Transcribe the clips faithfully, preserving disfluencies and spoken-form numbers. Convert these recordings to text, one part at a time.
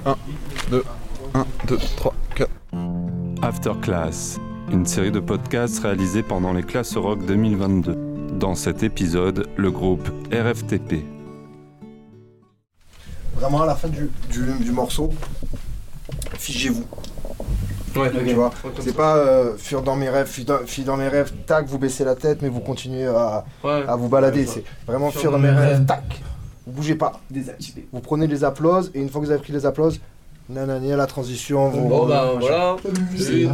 un, deux, un, deux, trois, quatre. After Class, une série de podcasts réalisés pendant les classes rock deux mille vingt-deux. Dans cet épisode, le groupe R F T P. Vraiment à la fin du, du, du morceau, figez-vous. Ouais, Tu okay. vois, Ouais, c'est ça. pas euh, fuir dans mes rêves, fuir dans, fuir dans mes rêves, tac, vous baissez la tête, mais vous continuez à, Ouais. à vous balader. Ouais, C'est vraiment fuir fuir dans dans mes mes rêves, rêves. tac, vous bougez pas. Désactivé. Vous prenez les applauses, et une fois que vous avez pris les applauses, nanani, à la transition, vous... Bon bah machin. voilà. C'est-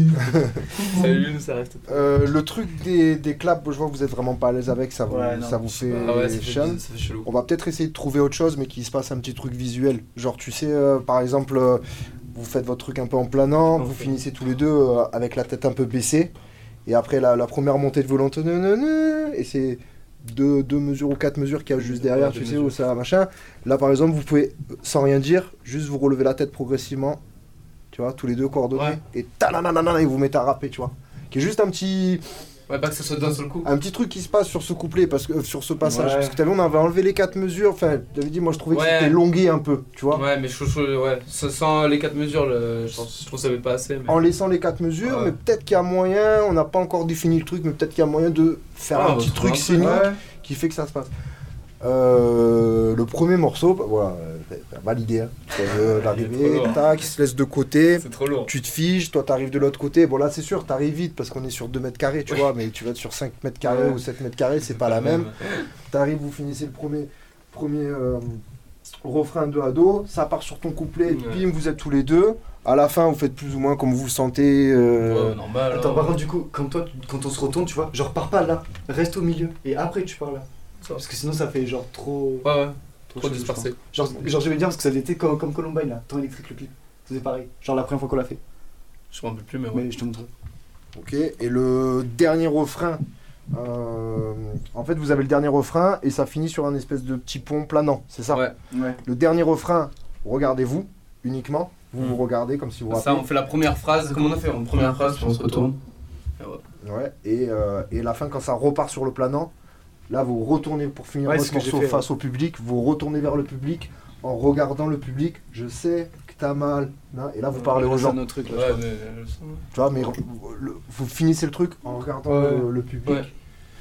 Salut, ça reste. Euh, le truc des, des claps, je vois que vous êtes vraiment pas à l'aise avec, ça vous, Ouais, non. ça vous fait Ah ouais, ça fait, chiant. ça fait chelou. On va peut-être essayer de trouver autre chose, mais qu'il se passe un petit truc visuel. Genre, tu sais, euh, par exemple, euh, vous faites votre truc un peu en planant, vous Ok. finissez tous les deux euh, avec la tête un peu baissée, et après la, la première montée de volonté, nanana, et c'est deux, deux mesures ou quatre mesures qu'il y a juste derrière, Ouais, tu deux sais, mesures. où ça machin. Là, par exemple, vous pouvez, sans rien dire, juste vous relever la tête progressivement, tu vois, tous les deux coordonnés, Ouais. et ta-na-na-na-na, et vous mettez à rapper, tu vois. Qui est juste un petit... Ouais, pas que ça soit d'un seul coup. Un petit truc qui se passe sur ce couplet, parce que, euh, sur ce passage. Ouais. Parce que t'as vu, on avait enlevé les quatre mesures. Enfin, t'avais dit, moi je trouvais que Ouais. c'était longué un peu, tu vois. Ouais, mais je trouve, ouais, ça- sans les quatre mesures, le- je, pense- je trouve que ça va pas assez. Mais... En laissant les quatre mesures, Ouais. mais peut-être qu'il y a moyen, on n'a pas encore défini le truc, mais peut-être qu'il y a moyen de faire Ah, un on va petit trouver truc un truc, scénique ouais. qui fait que ça se passe. Euh, le premier morceau, bah, voilà, euh, validé. Hein. C'est, euh, Il est l'arrivée, trop lourd. tac, il se laisse de côté. C'est trop lourd. Tu te figes, toi t'arrives de l'autre côté. Bon là c'est sûr, t'arrives vite parce qu'on est sur deux mètres carrés, tu Ouais. vois, mais tu vas être sur cinq mètres carrés Ouais. ou sept mètres carrés, c'est pas la même. T'arrives, vous finissez le premier, premier euh, refrain dos à dos, ça part sur ton couplet, Ouais. bim, vous êtes tous les deux. À la fin, vous faites plus ou moins comme vous le sentez. euh, Ouais, normal. Attends, hein. par contre, du coup, quand, toi, tu- quand on se retourne, tu vois, genre pars pas là, reste au milieu et après tu pars là. Ça. Parce que sinon ça fait genre trop. Ouais, ouais, trop trop chelou, je dispersé. pense. Genre, genre j'aimais bien parce que ça était comme, comme Columbine là, temps électrique le clip. C'était pareil, genre la première fois qu'on l'a fait. Je m'en rappelle plus, mais ouais. Mais je te montre. Ok, et le dernier refrain, euh, en fait vous avez le dernier refrain et ça finit sur un espèce de petit pont planant, c'est ça? Ouais. Ouais. Le dernier refrain, regardez-vous uniquement, vous vous Mm. regardez comme si vous Ça, rappelez. on fait la première phrase. Comment on a fait en première phrase, puis on se retourne. Ouais, et, euh, et la fin quand ça repart sur le planant, là vous retournez pour finir Ouais, votre c'est ce que j'ai morceau fait, face au public, vous retournez vers le public en regardant le public, je sais que t'as mal, hein, et là vous parlez aux C'est gens, un autre truc là. Ouais, je crois. mais. je sens. tu vois, mais le- vous finissez le truc en regardant Ouais. le, le public. Ouais.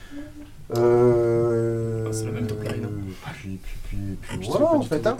Euh... Ah, c'est la même top line, hein. Puis, puis, puis, puis Je voilà sais pas en du fait, tout. hein.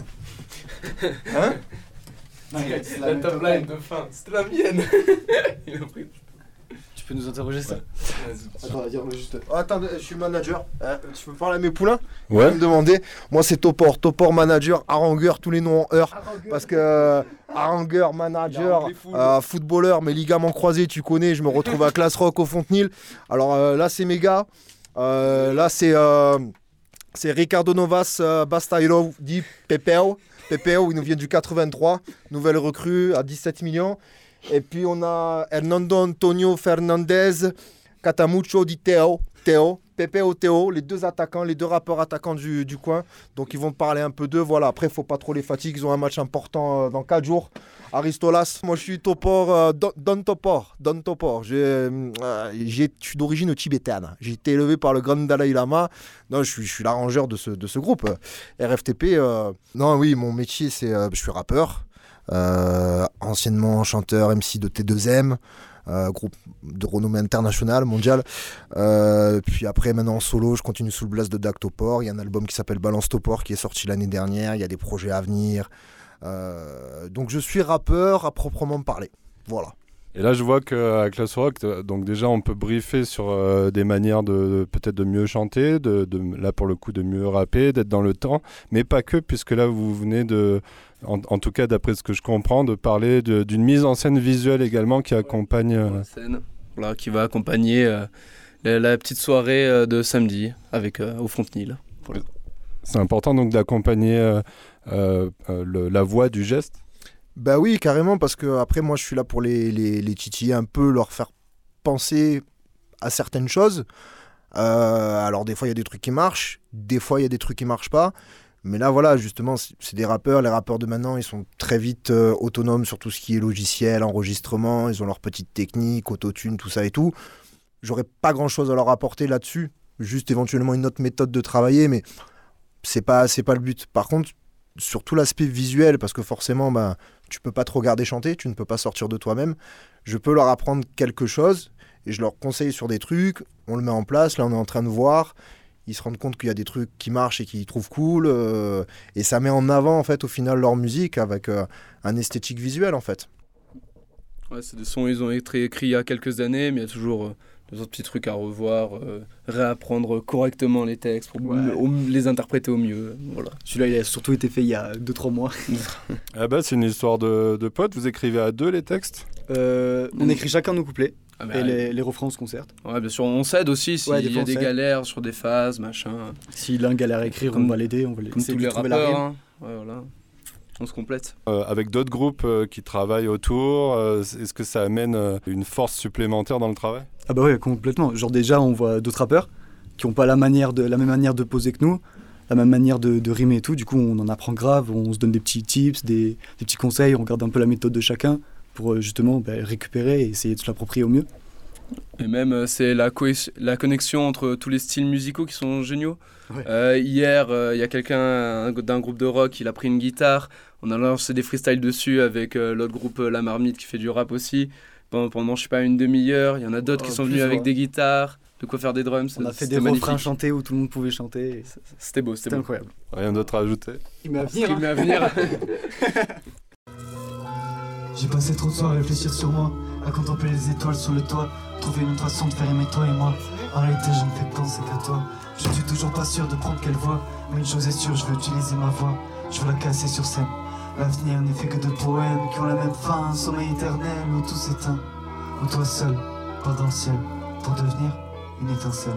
Hein Non, mais c'est La même top line de fin, c'était la mienne. Il a pris. Tu peux nous interroger ça? Vas-y. Attends, dire-le juste. Oh, attends, je suis manager. Hein, tu peux parler à mes poulains? Ouais. Vous me demandez. Moi, c'est Topor. Topor, manager, harangueur, tous les noms en heure. Parce que euh, harangueur, manager, harangue les foules. euh, footballeur, mes ligaments croisés, tu connais. Je me retrouve à Classe Rock au Fontenil. Alors euh, là, c'est mes gars. Euh, là, c'est euh, c'est Ricardo Novas euh, Bastairo, dit Pepeo. Pepeo, il nous vient du quatre-vingt-trois. Nouvelle recrue à dix-sept millions. Et puis on a Hernando Antonio Fernandez, Catamucho di Teo, Teo, Pepeo Teo, les deux attaquants, les deux rappeurs attaquants du, du coin. Donc ils vont parler un peu d'eux. Voilà, après, il ne faut pas trop les fatiguer. Ils ont un match important euh, dans quatre jours. Aristolas, moi je suis Topor, euh, Don, Don Topor. Don Topor. J'ai, euh, j'ai- je suis d'origine tibétaine. J'ai été élevé par le grand Dalai Lama. Non, je suis, je suis l'arrangeur de ce, de ce groupe. R F T P, euh, non, oui, mon métier, c'est. euh, je suis rappeur. Euh, anciennement chanteur M C de T deux M, euh, groupe de renommée internationale, mondiale. Euh, puis après, maintenant en solo, je continue sous le blast de Dactopor. Il y a un album qui s'appelle Balance Topor qui est sorti l'année dernière. Il y a des projets à venir. Euh, donc je suis rappeur à proprement parler. Voilà. Et là, je vois qu'à Class Rock, t- donc déjà, on peut briefer sur euh, des manières de, de peut-être de mieux chanter, de, de, là pour le coup de mieux rapper, d'être dans le temps, mais pas que, puisque là, vous venez de, en, en tout cas d'après ce que je comprends, de parler de- d'une mise en scène visuelle également qui accompagne. euh, La scène, voilà, qui va accompagner euh, la, la petite soirée euh, de samedi avec euh, au Fontenil. Voilà. C'est important donc d'accompagner euh, euh, euh, le- la voix du geste. Bah oui, carrément, parce que après, moi, je suis là pour les, les, les titiller un peu, leur faire penser à certaines choses. Euh, alors, des fois, il y a des trucs qui marchent, des fois, il y a des trucs qui marchent pas. Mais là, voilà, justement, c'est c'est des rappeurs. Les rappeurs de maintenant, ils sont très vite euh, autonomes sur tout ce qui est logiciel, enregistrement. Ils ont leurs petites techniques, autotune, tout ça et tout. J'aurais pas grand-chose à leur apporter là-dessus. Juste éventuellement une autre méthode de travailler, mais c'est pas, c'est pas le but. Par contre, sur tout l'aspect visuel, parce que forcément, ben, tu peux pas te regarder chanter, tu ne peux pas sortir de toi-même. Je peux leur apprendre quelque chose et je leur conseille sur des trucs, on le met en place, là on est en train de voir, ils se rendent compte qu'il y a des trucs qui marchent et qu'ils trouvent cool, euh, et ça met en avant en fait au final leur musique avec euh, un esthétique visuel en fait. Ouais, c'est des sons ils ont été écrits il y a quelques années, mais il y a toujours euh, des autres petits trucs à revoir, euh, réapprendre correctement les textes pour Ouais. au- les interpréter au mieux. Voilà. Celui-là, il a surtout été fait il y a deux trois mois. Ah bah, c'est une histoire de, de potes. Vous écrivez à deux les textes? Euh, on écrit chacun nos couplets Ah, mais et ouais. les, les refrains on se concerte. Ouais, bien sûr, on s'aide aussi s'il Ouais, des y fois, a on des s'aide. galères sur des phases, machin. Si l'un galère à écrire, Comme- on va l'aider, on va Comme essayer tous de les trouver la rappeurs. rime. Hein. Ouais, voilà. On se complète. Euh, avec d'autres groupes euh, qui travaillent autour, euh, est-ce que ça amène euh, une force supplémentaire dans le travail? Ah bah ouais, complètement. Genre déjà, on voit d'autres rappeurs qui ont pas la, manière de, la même manière de poser que nous, la même manière de, de rimer et tout. Du coup, on en apprend grave, on se donne des petits tips, des, des petits conseils, on regarde un peu la méthode de chacun pour euh, justement bah, récupérer et essayer de se l'approprier au mieux. Et même, euh, c'est la, cohe- la connexion entre tous les styles musicaux qui sont géniaux. Ouais. Euh, hier, euh, il y a quelqu'un un- d'un groupe de rock, il a pris une guitare. On a lancé des freestyles dessus avec euh, l'autre groupe, euh, La Marmite, qui fait du rap aussi. Pendant, pendant je sais pas, une demi-heure. Il y en a d'autres Oh, qui sont plus, venus avec ouais. des guitares, de quoi faire des drums. On a fait des C'était magnifique. refrains chantés où tout le monde pouvait chanter. et c- C'était beau, c'était C'était beau. incroyable. Rien d'autre à ajouter? Il m'a Ce qui met à venir. J'ai passé trop de soirs à réfléchir sur moi, à contempler les étoiles sur le toit, trouver une autre façon de faire aimer toi et moi. En réalité, je ne fais penser qu'à toi. Je suis toujours pas sûr de prendre quelle voie, mais une chose est sûre, je veux utiliser ma voix. Je veux la casser sur scène. L'avenir n'est fait que de poèmes qui ont la même fin, un sommeil éternel où tout s'éteint, où toi seul, pas dans le ciel, pour devenir une étincelle.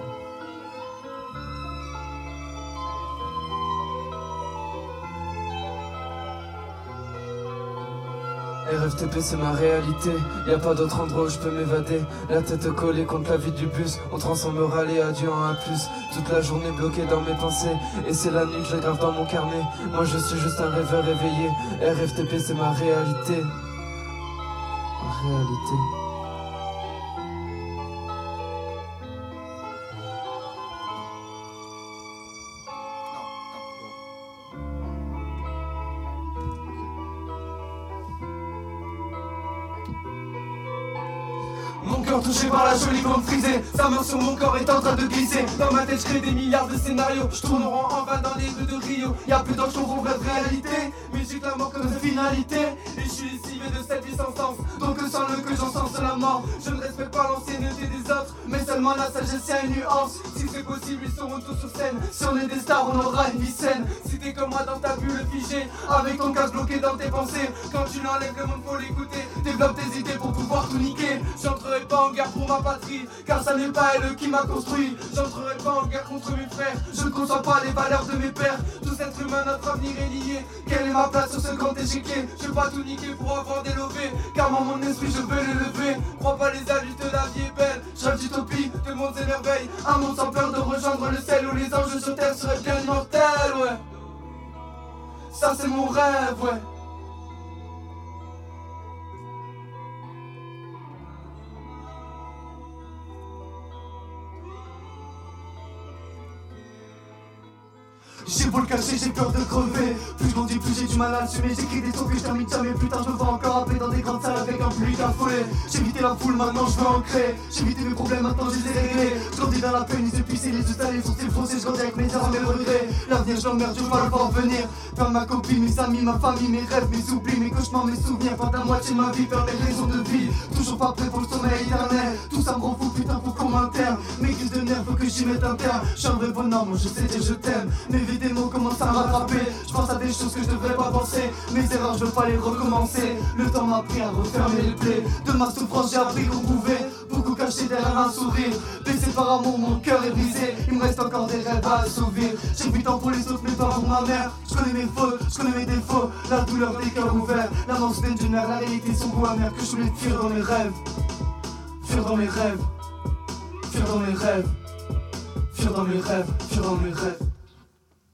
R F T P c'est ma réalité, y a pas d'autre endroit où je peux m'évader. La tête collée contre la vie du bus, on transformera les adieux en un plus. Toute la journée bloquée dans mes pensées, et c'est la nuit que je grave dans mon carnet. Moi je suis juste un rêveur éveillé, R F T P c'est ma réalité. Ma réalité. Mon cœur touché par la jolie bande frisée, sa main sur mon corps est en train de glisser. Dans ma tête je crée des milliards de scénarios, je tourne en rond en vain dans les rues de Rio. Y'a plus d'ange qu'on rêve réalité, musique la mort comme finalité. Et je suis lessivé de cette vie sans sens, donc sans le que j'en sens la mort. Je ne respecte pas l'ancienneté des autres, mais seulement la sagesse et une nuance. Si c'est possible ils seront tous sur scène, si on est des stars on aura une vie saine. Si t'es comme moi dans ta bulle figée, avec ton casque bloqué dans tes pensées, quand tu l'enlèves le monde faut l'écouter. Développe tes idées pour pouvoir tout niquer. J'entrerai pas en guerre pour ma patrie, car ça n'est pas elle qui m'a construit. J'entrerai pas en guerre contre mes frères, je ne conçois pas les valeurs de mes pères. Tout être humain, notre avenir est lié. Quelle est ma place sur ce grand échiquier? Je vais pas tout niquer pour avoir des lovés, car moi mon esprit je veux l'élever. Crois pas les adultes, la vie est belle. Je rêve d'utopie, de mondes et merveilles. Un monde sans peur de rejoindre le ciel, où les anges sur terre seraient bien immortels, ouais. Ça c'est mon rêve, ouais. J'ai beau le cacher, j'ai peur de crever. Plus je grandis, plus j'ai du mal à assumer. J'écris des sons que je termine jamais. Plus tard, je me vois encore rapper dans des grandes salles avec un public affolé. J'ai évité la foule, maintenant je veux en créer. J'ai évité mes problèmes, maintenant je les ai réglés. Je grandis dans la peine, ils se puissent, les yeux salés, les sourcils foncés. Je grandis avec mes erreurs, mes regrets. L'avenir, je l'emmerde, je veux pas le voir venir. Perdre ma copine, mes amis, ma famille, mes rêves, mes oublis, mes cauchemars, mes souvenirs. Perdre la moitié de ma vie, perdre mes raisons de vie. Toujours pas prêt pour le sommeil éternel. Tout ça me rend fou, putain, faut qu'on m'interne. Mes crises de nerfs, faut que j'y mette un terme. Je suis un vrai bonhomme, moi je sais dire je t'aime. Mes vies des mots commencent à rattraper. Je pense à des choses que je devrais pas penser. Mes erreurs, je veux pas les recommencer. Le temps m'a appris à refermer les plaies. De ma souffrance, j'ai appris qu'on pouvait beaucoup cacher derrière un sourire. Blessé par amour, mon cœur est brisé. Il me reste encore des rêves à assouvir. J'ai vu tant pour les autres, mais pas pour ma mère. Je connais mes fautes, je connais mes défauts. La douleur des cœurs ouverts. La mort soudaine d'une mère, la réalité, son goût amer. Que je voulais fuir dans mes rêves. Fuir dans mes rêves. Fuir dans mes rêves. Fuir dans mes rêves. Fuir dans mes rêves.